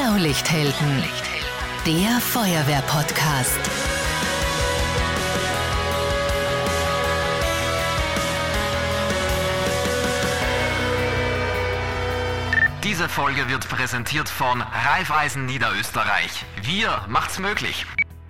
Blaulichthelden, der Feuerwehr-Podcast. Diese Folge wird präsentiert von Raiffeisen Niederösterreich. Wir macht's möglich.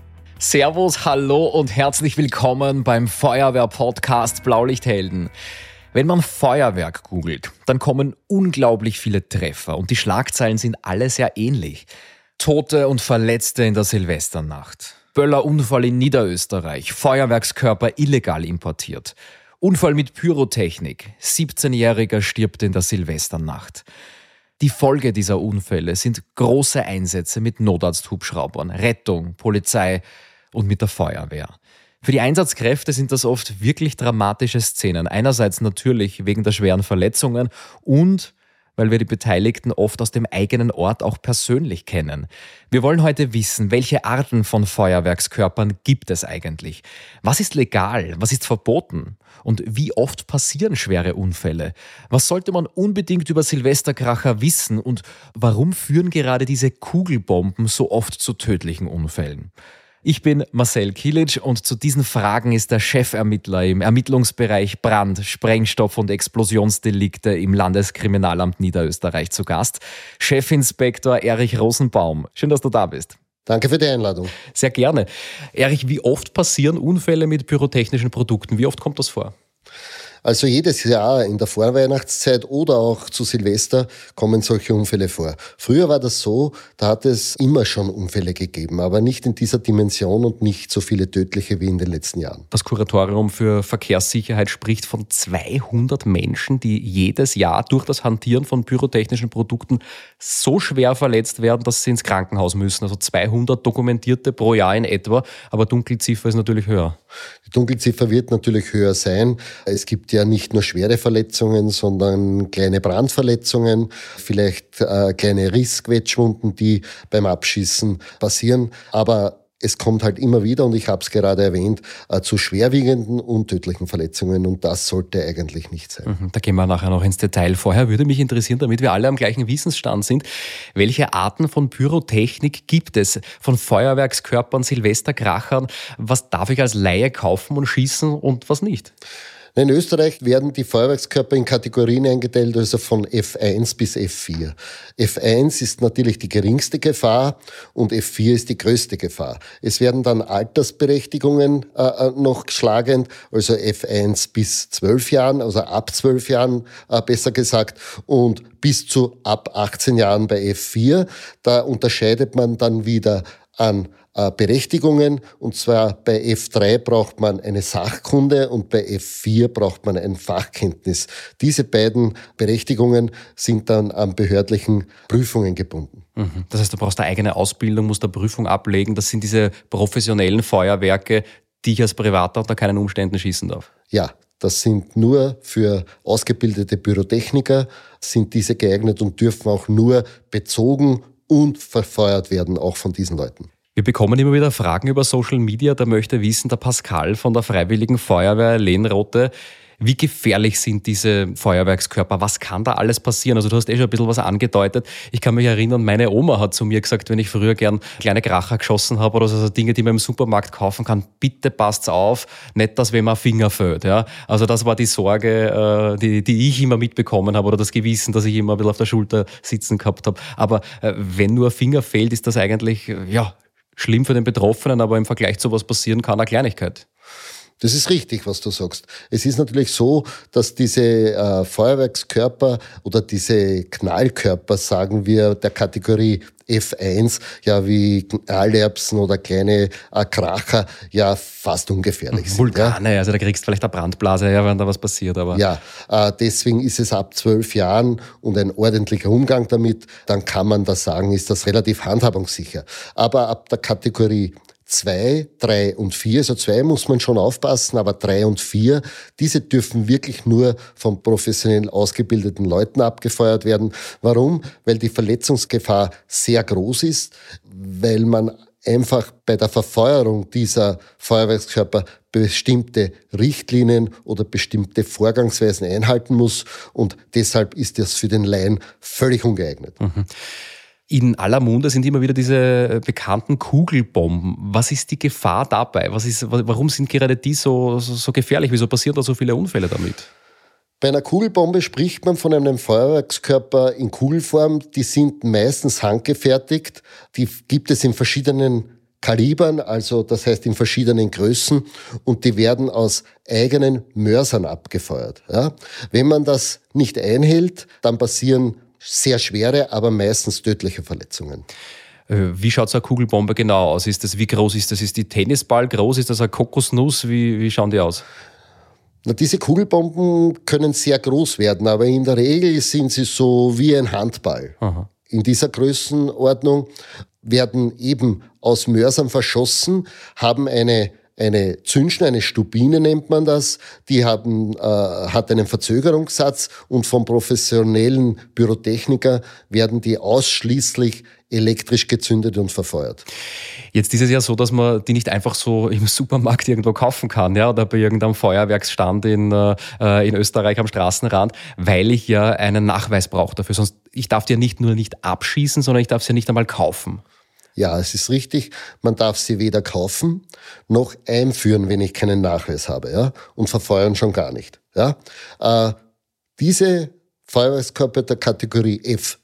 Servus, hallo und herzlich willkommen beim Feuerwehr-Podcast Blaulichthelden. Wenn man Feuerwerk googelt, dann kommen unglaublich viele Treffer und die Schlagzeilen sind alle sehr ähnlich. Tote und Verletzte in der Silvesternacht. Böllerunfall in Niederösterreich. Feuerwerkskörper illegal importiert. Unfall mit Pyrotechnik. 17-Jähriger stirbt in der Silvesternacht. Die Folge dieser Unfälle sind große Einsätze mit Notarzthubschraubern, Rettung, Polizei und mit der Feuerwehr. Für die Einsatzkräfte sind das oft wirklich dramatische Szenen. Einerseits natürlich wegen der schweren Verletzungen und weil wir die Beteiligten oft aus dem eigenen Ort auch persönlich kennen. Wir wollen heute wissen, welche Arten von Feuerwerkskörpern gibt es eigentlich? Was ist legal? Was ist verboten? Und wie oft passieren schwere Unfälle? Was sollte man unbedingt über Silvesterkracher wissen? Und warum führen gerade diese Kugelbomben so oft zu tödlichen Unfällen? Ich bin Marcel Kilic und zu diesen Fragen ist der Chefermittler im Ermittlungsbereich Brand-, Sprengstoff- und Explosionsdelikte im Landeskriminalamt Niederösterreich zu Gast, Chefinspektor Erich Rosenbaum. Schön, dass du da bist. Danke für die Einladung. Sehr gerne. Erich, wie oft passieren Unfälle mit pyrotechnischen Produkten? Wie oft kommt das vor? Also jedes Jahr in der Vorweihnachtszeit oder auch zu Silvester kommen solche Unfälle vor. Früher war das so, da hat es immer schon Unfälle gegeben, aber nicht in dieser Dimension und nicht so viele tödliche wie in den letzten Jahren. Das Kuratorium für Verkehrssicherheit spricht von 200 Menschen, die jedes Jahr durch das Hantieren von pyrotechnischen Produkten so schwer verletzt werden, dass sie ins Krankenhaus müssen. Also 200 dokumentierte pro Jahr in etwa, aber Dunkelziffer ist natürlich höher. Die Dunkelziffer wird natürlich höher sein. Es gibt ja nicht nur schwere Verletzungen, sondern kleine Brandverletzungen, vielleicht kleine Rissquetschwunden, die beim Abschießen passieren. Aber es kommt halt immer wieder, und ich habe es gerade erwähnt, zu schwerwiegenden und tödlichen Verletzungen, und das sollte eigentlich nicht sein. Da gehen wir nachher noch ins Detail. Vorher würde mich interessieren, damit wir alle am gleichen Wissensstand sind, welche Arten von Pyrotechnik gibt es? Von Feuerwerkskörpern, Silvesterkrachern? Was darf ich als Laie kaufen und schießen und was nicht? In Österreich werden die Feuerwerkskörper in Kategorien eingeteilt, also von F1 bis F4. F1 ist natürlich die geringste Gefahr und F4 ist die größte Gefahr. Es werden dann Altersberechtigungen noch schlagend, also F1 bis 12 Jahren, also ab 12 Jahren besser gesagt, und bis zu ab 18 Jahren bei F4. Da unterscheidet man dann wieder an Berechtigungen, und zwar bei F3 braucht man eine Sachkunde und bei F4 braucht man ein Fachkenntnis. Diese beiden Berechtigungen sind dann an behördlichen Prüfungen gebunden. Das heißt, du brauchst eine eigene Ausbildung, musst eine Prüfung ablegen. Das sind diese professionellen Feuerwerke, die ich als Privater unter keinen Umständen schießen darf. Ja. Das sind nur für ausgebildete Pyrotechniker, sind diese geeignet und dürfen auch nur bezogen und verfeuert werden, auch von diesen Leuten. Wir bekommen immer wieder Fragen über Social Media. Da möchte wissen der Pascal von der Freiwilligen Feuerwehr Lehnrote, wie gefährlich sind diese Feuerwerkskörper? Was kann da alles passieren? Also du hast schon ein bisschen was angedeutet. Ich kann mich erinnern, meine Oma hat zu mir gesagt, wenn ich früher gern kleine Kracher geschossen habe oder so Dinge, die man im Supermarkt kaufen kann, bitte passt's auf, nicht, dass wem ein Finger fällt. Ja? Also das war die Sorge, die ich immer mitbekommen habe, oder das Gewissen, dass ich immer ein bisschen auf der Schulter sitzen gehabt habe. Aber wenn nur ein Finger fehlt, ist das eigentlich schlimm für den Betroffenen, aber im Vergleich zu was passieren kann, eine Kleinigkeit. Das ist richtig, was du sagst. Es ist natürlich so, dass diese Feuerwerkskörper oder diese Knallkörper, sagen wir, der Kategorie F1, ja wie Knallerbsen oder kleine Kracher, ja fast ungefährlich sind. Vulkane, also da kriegst du vielleicht eine Brandblase, ja, wenn da was passiert. Aber ja, deswegen ist es ab 12 Jahren und ein ordentlicher Umgang damit, dann kann man das sagen, ist das relativ handhabungssicher. Aber ab der Kategorie 2, 3 und 4, also 2 muss man schon aufpassen, aber 3 und 4, diese dürfen wirklich nur von professionell ausgebildeten Leuten abgefeuert werden. Warum? Weil die Verletzungsgefahr sehr groß ist, weil man einfach bei der Verfeuerung dieser Feuerwerkskörper bestimmte Richtlinien oder bestimmte Vorgangsweisen einhalten muss, und deshalb ist das für den Laien völlig ungeeignet. Mhm. In aller Munde sind immer wieder diese bekannten Kugelbomben. Was ist die Gefahr dabei? Warum sind gerade die so gefährlich? Wieso passieren da so viele Unfälle damit? Bei einer Kugelbombe spricht man von einem Feuerwerkskörper in Kugelform. Die sind meistens handgefertigt. Die gibt es in verschiedenen Kalibern, also das heißt in verschiedenen Größen, und die werden aus eigenen Mörsern abgefeuert. Ja? Wenn man das nicht einhält, dann passieren sehr schwere, aber meistens tödliche Verletzungen. Wie schaut so eine Kugelbombe genau aus? Wie groß ist das? Ist die Tennisball groß? Ist das eine Kokosnuss? Wie schauen die aus? Na, diese Kugelbomben können sehr groß werden, aber in der Regel sind sie so wie ein Handball. Aha. In dieser Größenordnung werden eben aus Mörsern verschossen, haben eine Zündschnur, eine Stubine nennt man das, die hat einen Verzögerungssatz, und vom professionellen Pyrotechniker werden die ausschließlich elektrisch gezündet und verfeuert. Jetzt ist es ja so, dass man die nicht einfach so im Supermarkt irgendwo kaufen kann, ja, oder bei irgendeinem Feuerwerksstand in Österreich am Straßenrand, weil ich ja einen Nachweis brauche dafür. Sonst, ich darf die ja nicht nur nicht abschießen, sondern ich darf sie ja nicht einmal kaufen. Ja, es ist richtig. Man darf sie weder kaufen noch einführen, wenn ich keinen Nachweis habe, ja, und verfeuern schon gar nicht. Ja. Diese Feuerwerkskörper der Kategorie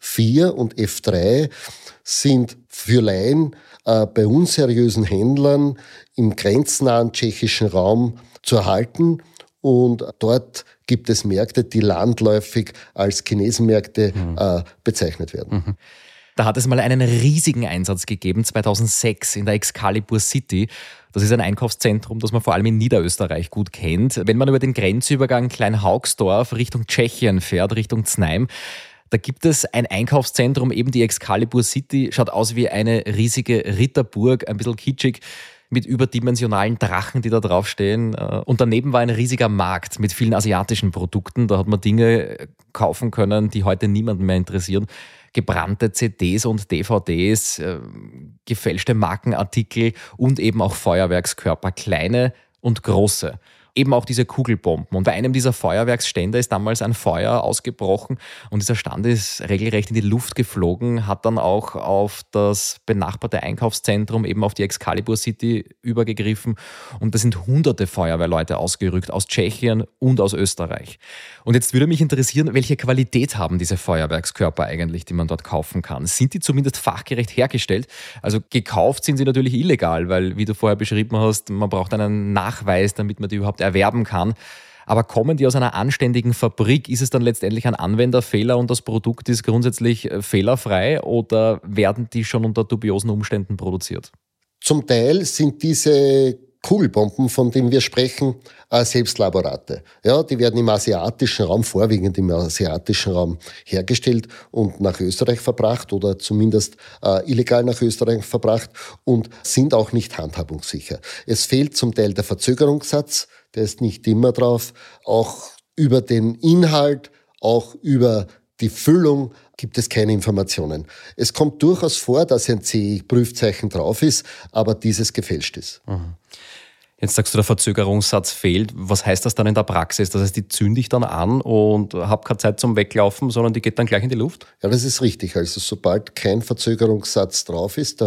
F4 und F3 sind für Laien bei unseriösen Händlern im grenznahen tschechischen Raum zu erhalten. Und dort gibt es Märkte, die landläufig als Chinesenmärkte bezeichnet werden. Mhm. Da hat es mal einen riesigen Einsatz gegeben, 2006 in der Excalibur City. Das ist ein Einkaufszentrum, das man vor allem in Niederösterreich gut kennt. Wenn man über den Grenzübergang Kleinhaugsdorf Richtung Tschechien fährt, Richtung Znaim, da gibt es ein Einkaufszentrum, eben die Excalibur City, schaut aus wie eine riesige Ritterburg, ein bisschen kitschig, mit überdimensionalen Drachen, die da draufstehen. Und daneben war ein riesiger Markt mit vielen asiatischen Produkten. Da hat man Dinge kaufen können, die heute niemanden mehr interessieren. Gebrannte CDs und DVDs, gefälschte Markenartikel und eben auch Feuerwerkskörper, kleine und große. Eben auch diese Kugelbomben. Und bei einem dieser Feuerwerksstände ist damals ein Feuer ausgebrochen und dieser Stand ist regelrecht in die Luft geflogen, hat dann auch auf das benachbarte Einkaufszentrum, eben auf die Excalibur City übergegriffen, und da sind hunderte Feuerwehrleute ausgerückt aus Tschechien und aus Österreich. Und jetzt würde mich interessieren, welche Qualität haben diese Feuerwerkskörper eigentlich, die man dort kaufen kann? Sind die zumindest fachgerecht hergestellt? Also gekauft sind sie natürlich illegal, weil, wie du vorher beschrieben hast, man braucht einen Nachweis, damit man die überhaupt erwerben kann. Aber kommen die aus einer anständigen Fabrik? Ist es dann letztendlich ein Anwenderfehler und das Produkt ist grundsätzlich fehlerfrei, oder werden die schon unter dubiosen Umständen produziert? Zum Teil sind diese Kugelbomben, von denen wir sprechen, Selbstlaborate. Ja, die werden im asiatischen Raum, vorwiegend im asiatischen Raum hergestellt und nach Österreich verbracht oder zumindest illegal nach Österreich verbracht und sind auch nicht handhabungssicher. Es fehlt zum Teil der Verzögerungssatz, der ist nicht immer drauf. Auch über den Inhalt, auch über die Füllung gibt es keine Informationen. Es kommt durchaus vor, dass ein CE-Prüfzeichen drauf ist, aber dieses gefälscht ist. Mhm. Jetzt sagst du, der Verzögerungssatz fehlt. Was heißt das dann in der Praxis? Das heißt, die zünde ich dann an und habe keine Zeit zum Weglaufen, sondern die geht dann gleich in die Luft? Ja, das ist richtig. Also sobald kein Verzögerungssatz drauf ist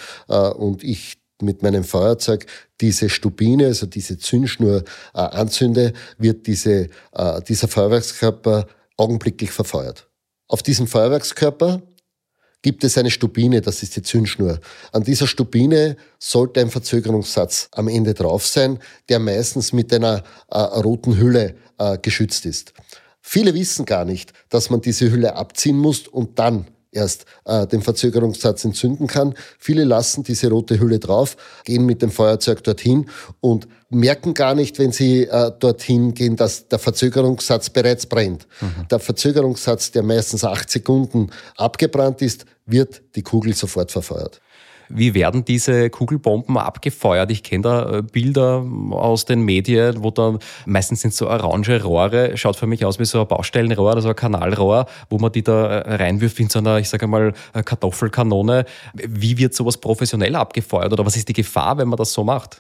und ich mit meinem Feuerzeug diese Stubine, also diese Zündschnur anzünde, wird dieser Feuerwerkskörper augenblicklich verfeuert. Auf diesem Feuerwerkskörper gibt es eine Stubine, das ist die Zündschnur. An dieser Stubine sollte ein Verzögerungssatz am Ende drauf sein, der meistens mit einer roten Hülle geschützt ist. Viele wissen gar nicht, dass man diese Hülle abziehen muss und dann erst den Verzögerungssatz entzünden kann. Viele lassen diese rote Hülle drauf, gehen mit dem Feuerzeug dorthin und merken gar nicht, wenn sie dorthin gehen, dass der Verzögerungssatz bereits brennt. Mhm. Der Verzögerungssatz, der meistens 8 Sekunden abgebrannt ist, wird die Kugel sofort verfeuert. Wie werden diese Kugelbomben abgefeuert? Ich kenne da Bilder aus den Medien, wo dann meistens sind so orange Rohre, schaut für mich aus wie so ein Baustellenrohr oder so ein Kanalrohr, wo man die da reinwirft in so einer, ich sage mal, Kartoffelkanone. Wie wird sowas professionell abgefeuert oder was ist die Gefahr, wenn man das so macht?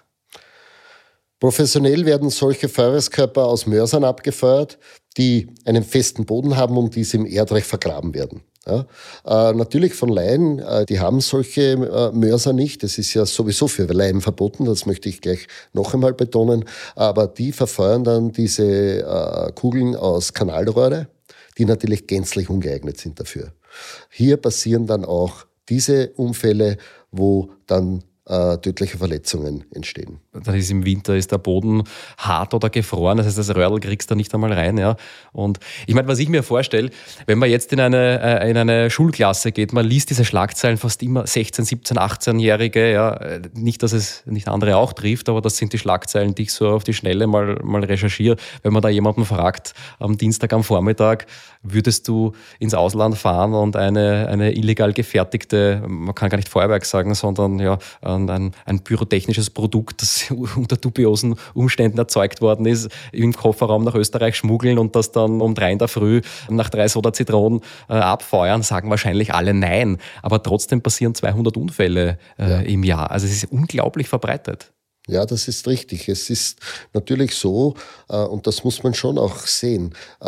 Professionell werden solche Feuerwerkskörper aus Mörsern abgefeuert, die einen festen Boden haben und diese im Erdreich vergraben werden. Ja, natürlich von Laien, die haben solche Mörser nicht. Das ist ja sowieso für Laien verboten, das möchte ich gleich noch einmal betonen. Aber die verfeuern dann diese Kugeln aus Kanalrohre, die natürlich gänzlich ungeeignet sind dafür. Hier passieren dann auch diese Unfälle, wo dann tödliche Verletzungen entstehen. Dann ist im Winter der Boden hart oder gefroren, das heißt, das Röhrl kriegst du nicht einmal rein. Ja. Und ich meine, was ich mir vorstelle, wenn man jetzt in eine Schulklasse geht, man liest diese Schlagzeilen fast immer 16-, 17-, 18-Jährige, ja. Nicht, dass es nicht andere auch trifft, aber das sind die Schlagzeilen, die ich so auf die Schnelle mal recherchiere. Wenn man da jemanden fragt, am Dienstag am Vormittag, würdest du ins Ausland fahren und eine illegal gefertigte, man kann gar nicht Feuerwerk sagen, sondern ja, ein pyrotechnisches Produkt, das unter dubiosen Umständen erzeugt worden ist, im Kofferraum nach Österreich schmuggeln und das dann um 3 in der Früh nach 3 Soda Zitronen abfeuern, sagen wahrscheinlich alle nein. Aber trotzdem passieren 200 Unfälle im Jahr. Also es ist unglaublich verbreitet. Ja, das ist richtig. Es ist natürlich so, und das muss man schon auch sehen,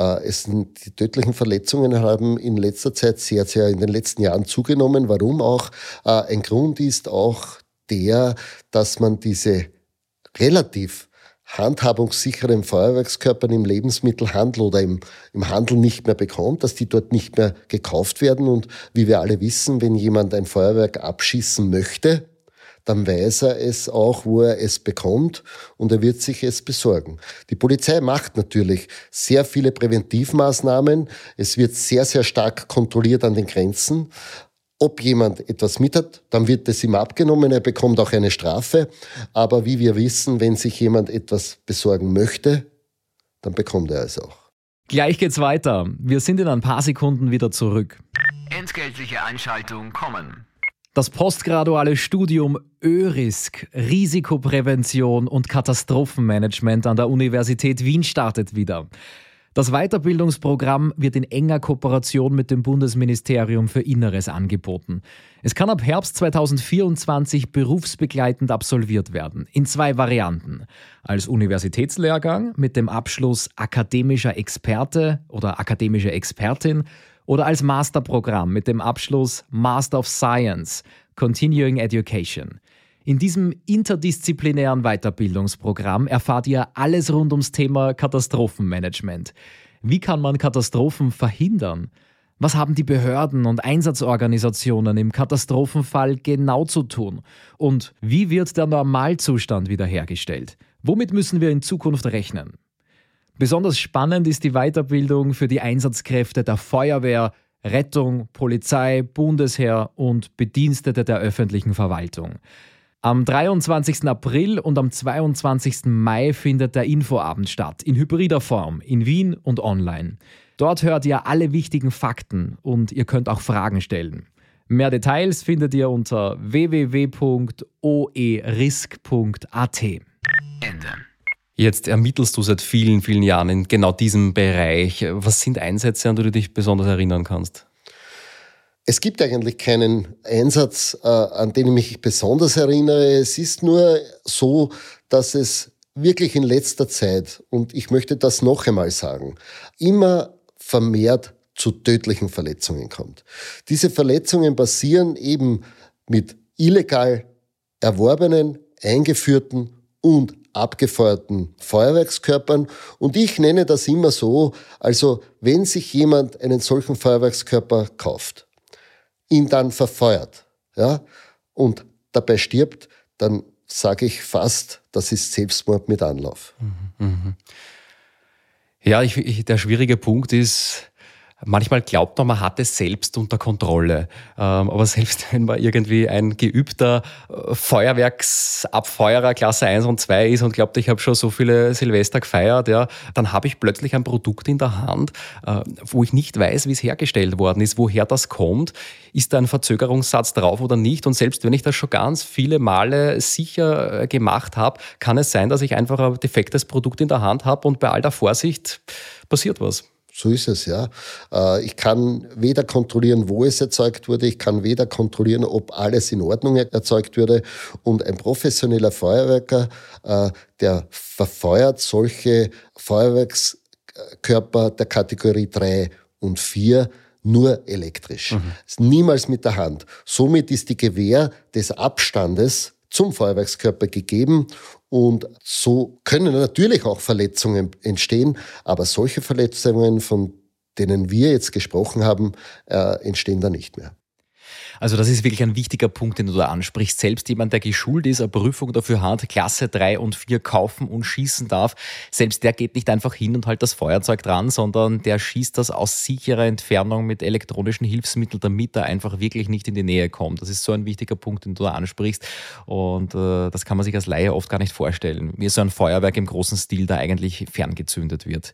die tödlichen Verletzungen haben in letzter Zeit sehr, sehr in den letzten Jahren zugenommen. Warum auch? Ein Grund ist auch der, dass man diese relativ handhabungssicheren Feuerwerkskörper im Lebensmittelhandel oder im Handel nicht mehr bekommt, dass die dort nicht mehr gekauft werden. Und wie wir alle wissen, wenn jemand ein Feuerwerk abschießen möchte, dann weiß er es auch, wo er es bekommt und er wird sich es besorgen. Die Polizei macht natürlich sehr viele Präventivmaßnahmen. Es wird sehr, sehr stark kontrolliert an den Grenzen. Ob jemand etwas mit hat, dann wird es ihm abgenommen, er bekommt auch eine Strafe. Aber wie wir wissen, wenn sich jemand etwas besorgen möchte, dann bekommt er es auch. Gleich geht's weiter. Wir sind in ein paar Sekunden wieder zurück. Entgeltliche Einschaltung kommen. Das postgraduale Studium ÖRISK, Risikoprävention und Katastrophenmanagement an der Universität Wien startet wieder. Das Weiterbildungsprogramm wird in enger Kooperation mit dem Bundesministerium für Inneres angeboten. Es kann ab Herbst 2024 berufsbegleitend absolviert werden, in 2 Varianten. Als Universitätslehrgang mit dem Abschluss akademischer Experte oder akademische Expertin oder als Masterprogramm mit dem Abschluss Master of Science, Continuing Education. In diesem interdisziplinären Weiterbildungsprogramm erfahrt ihr alles rund ums Thema Katastrophenmanagement. Wie kann man Katastrophen verhindern? Was haben die Behörden und Einsatzorganisationen im Katastrophenfall genau zu tun? Und wie wird der Normalzustand wiederhergestellt? Womit müssen wir in Zukunft rechnen? Besonders spannend ist die Weiterbildung für die Einsatzkräfte der Feuerwehr, Rettung, Polizei, Bundesheer und Bedienstete der öffentlichen Verwaltung. Am 23. April und am 22. Mai findet der Infoabend statt, in hybrider Form, in Wien und online. Dort hört ihr alle wichtigen Fakten und ihr könnt auch Fragen stellen. Mehr Details findet ihr unter www.oerisk.at. Ende. Jetzt ermittelst du seit vielen, vielen Jahren in genau diesem Bereich. Was sind Einsätze, an die du dich besonders erinnern kannst? Es gibt eigentlich keinen Einsatz, an den ich mich besonders erinnere. Es ist nur so, dass es wirklich in letzter Zeit, und ich möchte das noch einmal sagen, immer vermehrt zu tödlichen Verletzungen kommt. Diese Verletzungen passieren eben mit illegal erworbenen, eingeführten und abgefeuerten Feuerwerkskörpern. Und ich nenne das immer so, also wenn sich jemand einen solchen Feuerwerkskörper kauft, ihn dann verfeuert, ja, und dabei stirbt, dann sage ich fast, das ist Selbstmord mit Anlauf. Ja, der schwierige Punkt ist, manchmal glaubt man hat es selbst unter Kontrolle. Aber selbst wenn man irgendwie ein geübter Feuerwerksabfeuerer Klasse 1 und 2 ist und glaubt, ich habe schon so viele Silvester gefeiert, ja, dann habe ich plötzlich ein Produkt in der Hand, wo ich nicht weiß, wie es hergestellt worden ist, woher das kommt. Ist da ein Verzögerungssatz drauf oder nicht? Und selbst wenn ich das schon ganz viele Male sicher gemacht habe, kann es sein, dass ich einfach ein defektes Produkt in der Hand habe und bei all der Vorsicht passiert was. So ist es, ja. Ich kann weder kontrollieren, wo es erzeugt wurde, ich kann weder kontrollieren, ob alles in Ordnung erzeugt wurde. Und ein professioneller Feuerwerker, der verfeuert solche Feuerwerkskörper der Kategorie 3 und 4 nur elektrisch. Niemals mit der Hand. Somit ist die Gewähr des Abstandes zum Feuerwerkskörper gegeben und so können natürlich auch Verletzungen entstehen, aber solche Verletzungen, von denen wir jetzt gesprochen haben, entstehen da nicht mehr. Also das ist wirklich ein wichtiger Punkt, den du da ansprichst. Selbst jemand, der geschult ist, eine Prüfung dafür hat, Klasse 3 und 4 kaufen und schießen darf, selbst der geht nicht einfach hin und halt das Feuerzeug dran, sondern der schießt das aus sicherer Entfernung mit elektronischen Hilfsmitteln, damit er einfach wirklich nicht in die Nähe kommt. Das ist so ein wichtiger Punkt, den du da ansprichst und das kann man sich als Laie oft gar nicht vorstellen, wie so ein Feuerwerk im großen Stil da eigentlich ferngezündet wird.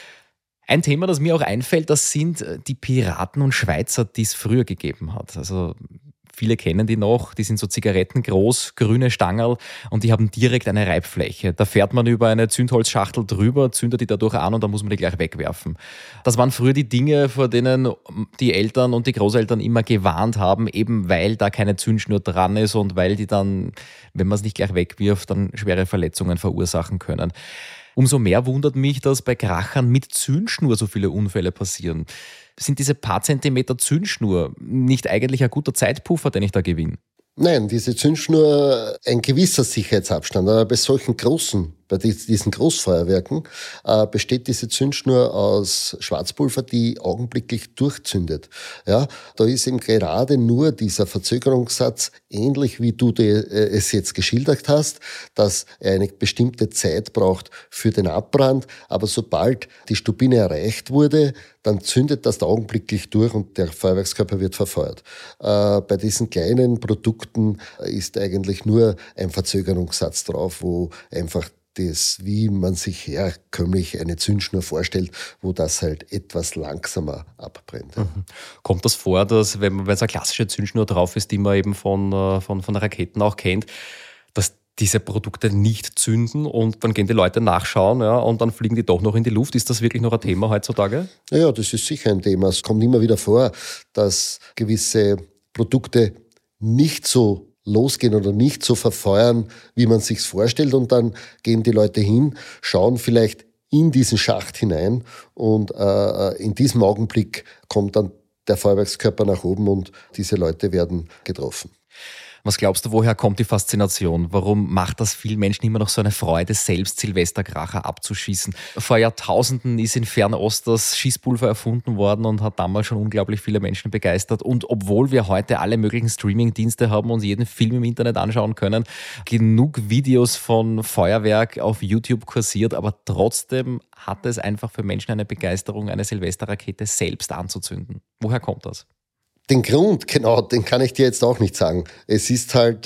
Ein Thema, das mir auch einfällt, das sind die Piraten und Schweizer, die es früher gegeben hat. Also viele kennen die noch, die sind so zigarettengroß, grüne Stangerl und die haben direkt eine Reibfläche. Da fährt man über eine Zündholzschachtel drüber, zündet die dadurch an und dann muss man die gleich wegwerfen. Das waren früher die Dinge, vor denen die Eltern und die Großeltern immer gewarnt haben, eben weil da keine Zündschnur dran ist und weil die dann, wenn man es nicht gleich wegwirft, dann schwere Verletzungen verursachen können. Umso mehr wundert mich, dass bei Krachern mit Zündschnur so viele Unfälle passieren. Sind diese paar Zentimeter Zündschnur nicht eigentlich ein guter Zeitpuffer, den ich da gewinne? Nein, diese Zündschnur, ein gewisser Sicherheitsabstand, aber bei solchen großen, bei diesen Großfeuerwerken besteht diese Zündschnur aus Schwarzpulver, die augenblicklich durchzündet. Ja, da ist eben gerade nur dieser Verzögerungssatz, ähnlich wie du es jetzt geschildert hast, dass er eine bestimmte Zeit braucht für den Abbrand, aber sobald die Stubine erreicht wurde, dann zündet das augenblicklich durch und der Feuerwerkskörper wird verfeuert. Bei diesen kleinen Produkten ist eigentlich nur ein Verzögerungssatz drauf, wo einfach das, wie man sich herkömmlich eine Zündschnur vorstellt, wo das halt etwas langsamer abbrennt. Kommt das vor, dass, wenn so eine klassische Zündschnur drauf ist, die man eben von Raketen auch kennt, dass diese Produkte nicht zünden und dann gehen die Leute nachschauen, ja, und dann fliegen die doch noch in die Luft? Ist das wirklich noch ein Thema heutzutage? Ja, das ist sicher ein Thema. Es kommt immer wieder vor, dass gewisse Produkte nicht so losgehen oder nicht so verfeuern, wie man sich's vorstellt, und dann gehen die Leute hin, schauen vielleicht in diesen Schacht hinein und in diesem Augenblick kommt dann der Feuerwerkskörper nach oben und diese Leute werden getroffen. Was glaubst du, woher kommt die Faszination? Warum macht das vielen Menschen immer noch so eine Freude, selbst Silvesterkracher abzuschießen? Vor Jahrtausenden ist in Fernost das Schießpulver erfunden worden und hat damals schon unglaublich viele Menschen begeistert. Und obwohl wir heute alle möglichen Streaming-Dienste haben und jeden Film im Internet anschauen können, genug Videos von Feuerwerk auf YouTube kursiert, aber trotzdem hat es einfach für Menschen eine Begeisterung, eine Silvesterrakete selbst anzuzünden. Woher kommt das? Den Grund, genau, den kann ich dir jetzt auch nicht sagen. Es ist halt,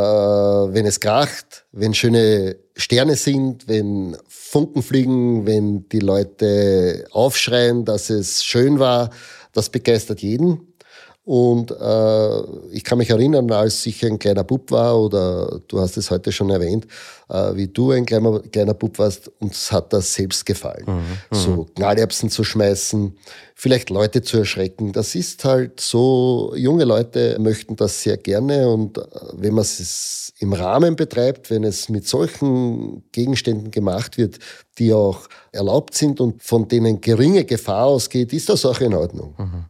wenn es kracht, wenn schöne Sterne sind, wenn Funken fliegen, wenn die Leute aufschreien, dass es schön war, das begeistert jeden. Und ich kann mich erinnern, als ich ein kleiner Bub war, oder du hast es heute schon erwähnt, wie du ein kleiner Bub warst, uns hat das selbst gefallen. So Knallerbsen zu schmeißen, vielleicht Leute zu erschrecken, das ist halt so, junge Leute möchten das sehr gerne, und wenn man es im Rahmen betreibt, wenn es mit solchen Gegenständen gemacht wird, die auch erlaubt sind und von denen geringe Gefahr ausgeht, ist das auch in Ordnung.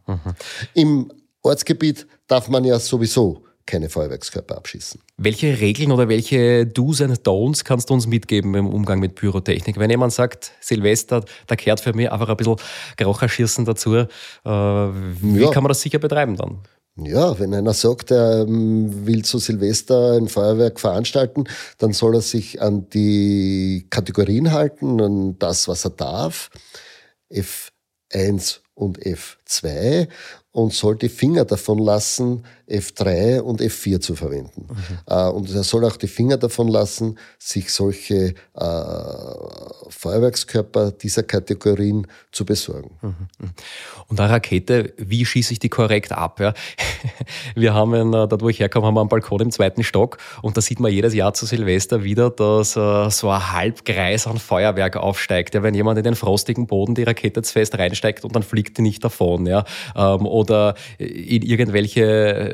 Im Ortsgebiet darf man ja sowieso keine Feuerwerkskörper abschießen. Welche Regeln oder welche Do's and Don'ts kannst du uns mitgeben im Umgang mit Pyrotechnik? Wenn jemand sagt, Silvester, da gehört für mich einfach ein bisschen Kracherschießen dazu, wie kann man das sicher betreiben dann? Ja, wenn einer sagt, er will zu Silvester ein Feuerwerk veranstalten, dann soll er sich an die Kategorien halten, an das, was er darf, F1 und F2, und soll die Finger davon lassen, F3 und F4 zu verwenden. Und er soll auch die Finger davon lassen, sich solche Feuerwerkskörper dieser Kategorien zu besorgen. Und eine Rakete, wie schieße ich die korrekt ab? Ja? Wir haben, da wo ich herkomme, haben wir einen Balkon im 2. Stock, und da sieht man jedes Jahr zu Silvester wieder, dass so ein Halbkreis an Feuerwerk aufsteigt. Ja, wenn jemand in den frostigen Boden die Rakete zu fest reinsteigt und dann fliegt die nicht davon. Ja? Oder in irgendwelche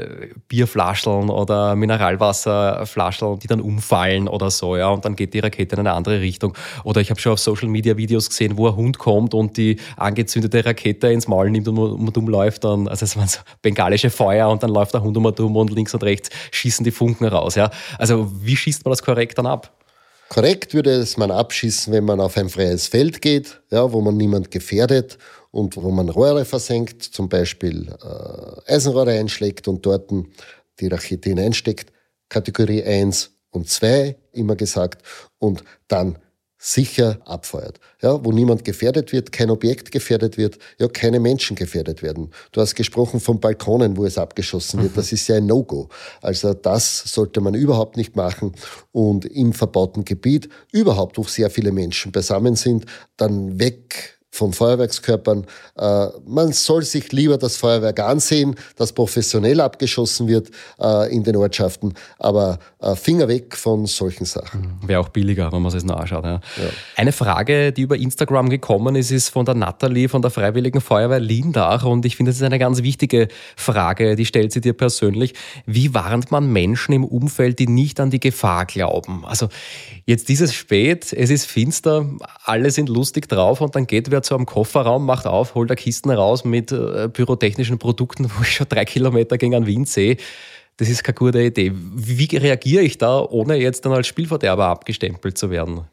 Bierflascheln oder Mineralwasserflascheln, die dann umfallen oder so, ja, und dann geht die Rakete in eine andere Richtung. Oder ich habe schon auf Social Media Videos gesehen, wo ein Hund kommt und die angezündete Rakete ins Maul nimmt und umläuft dann, also es waren so bengalische Feuer und dann läuft der Hund und links und rechts schießen die Funken raus, ja. Also wie schießt man das korrekt dann ab? Korrekt würde es man abschießen, wenn man auf ein freies Feld geht, ja, wo man niemand gefährdet und wo man Rohre versenkt, zum Beispiel Eisenrohre einschlägt und dort die Rakete hineinsteckt, Kategorie 1 und 2, immer gesagt, und dann sicher abfeuert. Ja, wo niemand gefährdet wird, kein Objekt gefährdet wird, ja, keine Menschen gefährdet werden. Du hast gesprochen von Balkonen, wo es abgeschossen wird. Das ist ja ein No-Go. Also das sollte man überhaupt nicht machen. Und im verbauten Gebiet, überhaupt, wo sehr viele Menschen beisammen sind, dann weg von Feuerwerkskörpern. Man soll sich lieber das Feuerwerk ansehen, das professionell abgeschossen wird in den Ortschaften, aber Finger weg von solchen Sachen. Wäre auch billiger, wenn man sich das noch anschaut. Ja. Ja. Eine Frage, die über Instagram gekommen ist von der Nathalie von der Freiwilligen Feuerwehr Lindach, und ich finde, das ist eine ganz wichtige Frage, die stellt sie dir persönlich. Wie warnt man Menschen im Umfeld, die nicht an die Gefahr glauben? Also jetzt ist es spät, es ist finster, alle sind lustig drauf und dann geht wer zu einem Kofferraum, macht auf, holt da Kisten raus mit pyrotechnischen Produkten, wo ich schon 3 Kilometer gegen einen Wind sehe. Das ist keine gute Idee. Wie reagiere ich da, ohne jetzt dann als Spielverderber abgestempelt zu werden?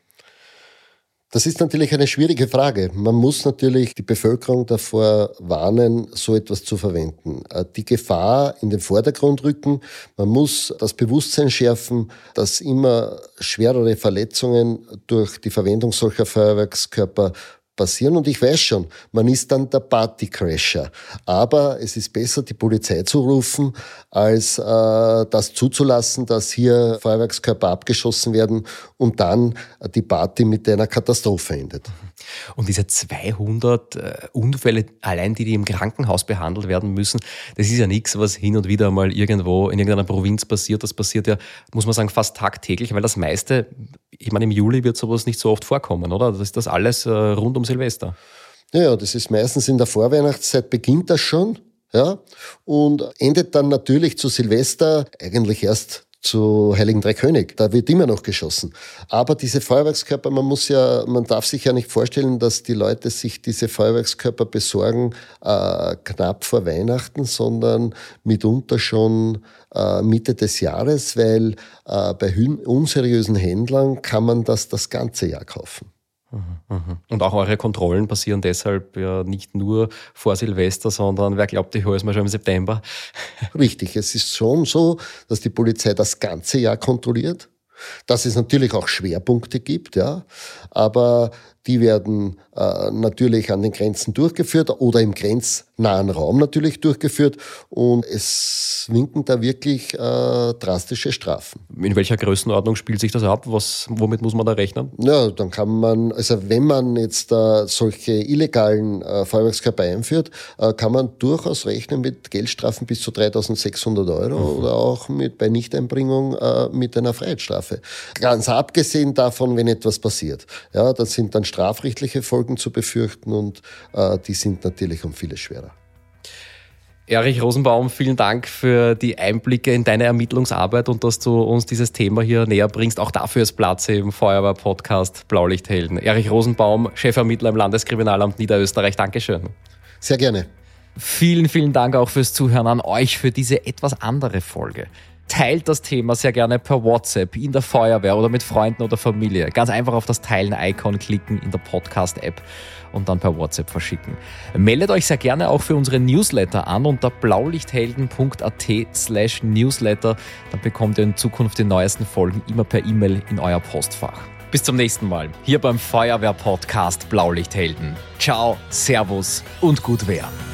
Das ist natürlich eine schwierige Frage. Man muss natürlich die Bevölkerung davor warnen, so etwas zu verwenden. Die Gefahr in den Vordergrund rücken. Man muss das Bewusstsein schärfen, dass immer schwerere Verletzungen durch die Verwendung solcher Feuerwerkskörper passieren. Und ich weiß schon, man ist dann der Partycrasher. Aber es ist besser, die Polizei zu rufen, als das zuzulassen, dass hier Feuerwerkskörper abgeschossen werden und dann die Party mit einer Katastrophe endet. Und diese 200 Unfälle, allein die im Krankenhaus behandelt werden müssen, das ist ja nichts, was hin und wieder mal irgendwo in irgendeiner Provinz passiert. Das passiert ja, muss man sagen, fast tagtäglich, weil das meiste, ich meine, im Juli wird sowas nicht so oft vorkommen, oder? Das ist das alles rund um Silvester. Ja, das ist meistens in der Vorweihnachtszeit, beginnt das schon, ja, und endet dann natürlich zu Silvester eigentlich erst zu Heiligen Drei König. Da wird immer noch geschossen. Aber diese Feuerwerkskörper, man darf sich ja nicht vorstellen, dass die Leute sich diese Feuerwerkskörper besorgen knapp vor Weihnachten, sondern mitunter schon Mitte des Jahres, weil bei unseriösen Händlern kann man das ganze Jahr kaufen. Und auch eure Kontrollen passieren deshalb ja nicht nur vor Silvester, sondern wer glaubt, ich hole es mal schon im September. Richtig, es ist schon so, dass die Polizei das ganze Jahr kontrolliert, dass es natürlich auch Schwerpunkte gibt, ja, aber die werden natürlich an den Grenzen durchgeführt oder im grenznahen Raum natürlich durchgeführt und es winken da wirklich drastische Strafen. In welcher Größenordnung spielt sich das ab? Womit muss man da rechnen? Ja, dann kann man, also wenn man jetzt solche illegalen Feuerwerkskörper einführt, kann man durchaus rechnen mit Geldstrafen bis zu 3.600 € oder auch bei Nichteinbringung mit einer Freiheitsstrafe. Ganz abgesehen davon, wenn etwas passiert. Ja, das sind dann strafrechtliche Folgen zu befürchten und die sind natürlich um vieles schwerer. Erich Rosenbaum, vielen Dank für die Einblicke in deine Ermittlungsarbeit und dass du uns dieses Thema hier näher bringst. Auch dafür ist Platz im Feuerwehr-Podcast Blaulichthelden. Erich Rosenbaum, Chefermittler im Landeskriminalamt Niederösterreich. Dankeschön. Sehr gerne. Vielen, vielen Dank auch fürs Zuhören an euch für diese etwas andere Folge. Teilt das Thema sehr gerne per WhatsApp, in der Feuerwehr oder mit Freunden oder Familie. Ganz einfach auf das Teilen-Icon klicken in der Podcast-App und dann per WhatsApp verschicken. Meldet euch sehr gerne auch für unsere Newsletter an unter blaulichthelden.at/Newsletter. Dann bekommt ihr in Zukunft die neuesten Folgen immer per E-Mail in euer Postfach. Bis zum nächsten Mal, hier beim Feuerwehr-Podcast Blaulichthelden. Ciao, Servus und gut Wehr.